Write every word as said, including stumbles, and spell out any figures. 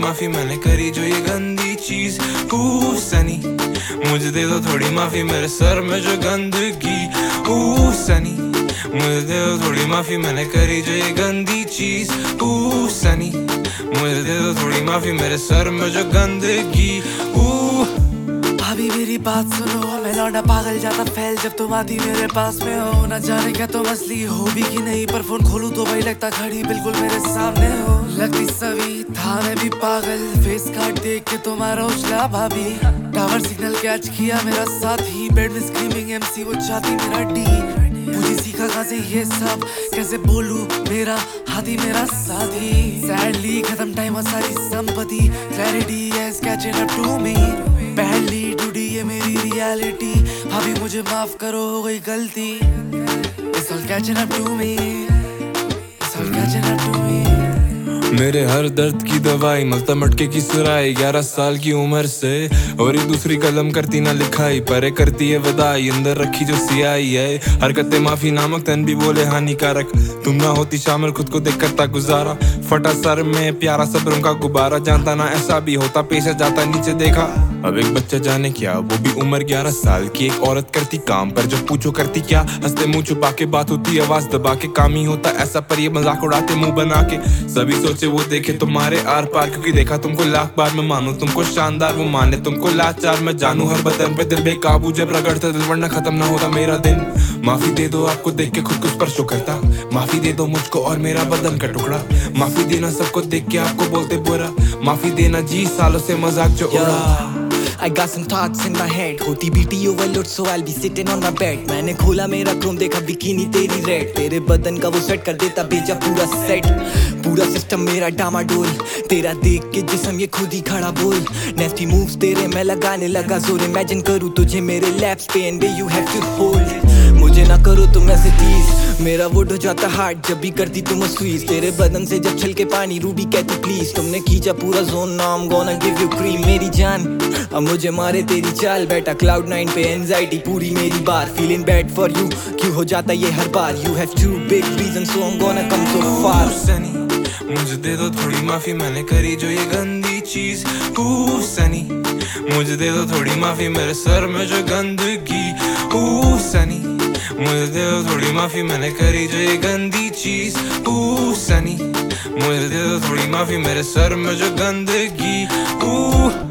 माफी मैंने करी जो ये गंदी चीज। ऊ सनी मुझे दे दो थोड़ी माफी मेरे सर में जो गंदगी। ऊ सनी मुझे दे दो थोड़ी माफी मैंने करी जो ये गंदी चीज। ऊ सनी मुझे दे दो थोड़ी माफी मेरे सर में जो गंदगी। ऊ भाभी मेरी बात सुनो, मैं लौंडा पागल जाता फैल जब तुम आती मेरे पास में हो। ना जाने क्या तो मसली हो भी कि नहीं, पर फोन खोलूं तो भाई लगता खड़ी बिल्कुल मेरे सामने हो। लगती सभी था मैं भी पागल, फेस कार्ड देख के तुम्हारा उछला भाभी। टावर सिग्नल कैच किया मेरा साथी, बेड में स्क्रीमिंग एमसी वो चाहती मेरा डी। मुझे सीखा कहाँ से ये सब, कैसे बोलूं मेरा हाथी मेरा साथी। सैडली खत्म टाइम और सारी संपत्ति, clarity is catching up to me। पहली टूटी ये मेरी रियलिटी, भाभी मुझे माफ करो हो गई गलती। It's all catching up to me, it's all catching up to me। मेरे हर दर्द की दवाई मलता मटके की सुराई, ग्यारह साल की उम्र से और ये दूसरी कलम करती ना लिखाई, परे करती है विदाई अंदर रखी जो सियाई है। हरकतें माफी नामक तन भी बोले हानिकारक, तुम ना होती शामिल खुद को देख करता गुजारा। फटा सर में प्यारा सब्रों का गुब्बारा, जानता ना ऐसा भी होता पेशा जाता नीचे देखा। अब एक बच्चा जाने क्या वो भी उम्र ग्यारह साल की, एक औरत करती काम पर जब पूछो करती क्या, हंसते मुंह छुपा के बात होती आवाज दबा के। काम ही होता ऐसा पर ये मजाक उड़ाते मुंह बना के, सभी सोचे वो देखे तुम्हारे आर पार, क्योंकि देखा तुमको लाख बार मैं मानू तुमको शानदार, वो माने तुमको लाचार मैं जानू। हर बदन पे दिल बेकाबू जब रगड़ता दिल वरना खत्म ना होता मेरा दिन। माफी दे दो आपको देख के खुद को स्पर्श करता, माफी दे दो मुझको और मेरा बदन का टुकड़ा। माफी देना सबको देख के आपको बोलते बुरा, माफी देना जी सालों से मजाक जो उड़ा। I got some thoughts in my head, होती बीटी overload so I'll be sitting on my bed। मैंने खोला मेरा क्रोम देखा बिकिनी तेरी रेड, तेरे बदन का वो सेट कर देता बेचा पूरा सेट। पूरा सिस्टम मेरा डामाडोल, तेरा देख के जिस्म ये खुद ही खड़ा बोल। नेस्टी मूव्स तेरे मैं लगाने लगा जोर, इमेजिन करूँ तुझे मेरे लैप्स पे and bae you have to hold. मुझे ना करो तुम ऐसे प्लीज, मेरा वुड हो जाता हार्ड जब भी करती तुम स्क्वीज। तेरे बदन से जब छलके पानी रूबी कहती प्लीज, तुमने खींचा पूरा जोन ना I'm gonna give you cream मेरी जान। अब मुझे मारे तेरी चाल, बैठा क्लाउड नाइन पे एंजाइटी पूरी मेरी बार। फीलिंग बैड फॉर यू क्यों हो जाता ये हर बार, you have to big reason so I'm gonna come so far। Sunny मुझे दे दो थोड़ी माफी मैंने करी जो ये गंदी चीज। ऊ सनी मुझे दे दो थोड़ी माफी मेरे सर में जो गंदगी। ऊ सनी मुझे दे दो थोड़ी माफी मैंने करी जो ये गंदी चीज। ऊ सनी मुझे दे दो थोड़ी माफी मेरे सर में जो गंदगी। ऊ